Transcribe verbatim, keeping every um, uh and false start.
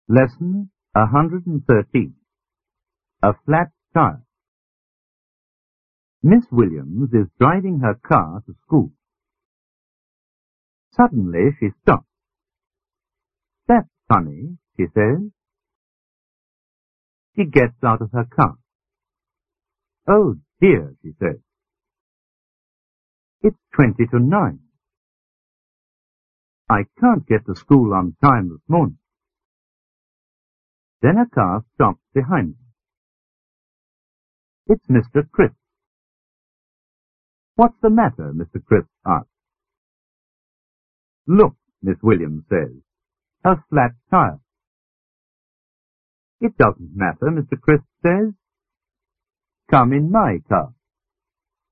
Lesson one hundred thirteen. A flat tire. Miss Williams is driving her car to school. Suddenly she stops. "That's funny," she says. She gets out of her car. "Oh dear," she says. "It's twenty to nine. I can't get to school on time this morning." Then a car stops behind her. It's Mister Crisp. "What's the matter?" Mister Crisp asks. "Look," Miss Williams says, "a flat tire." "It doesn't matter," Mister Crisp says. "Come in my car."